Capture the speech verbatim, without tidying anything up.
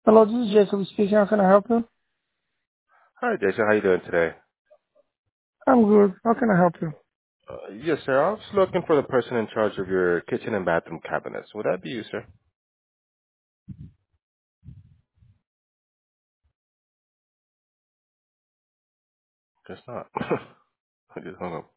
Hello, this is Jacob speaking. How can I help you? Hi, Jason. How you doing today? I'm good. How can I help you? Uh, yes, sir. I was looking for the person in charge of your kitchen and bathroom cabinets. Would that be you, sir? Guess not. I just hung up.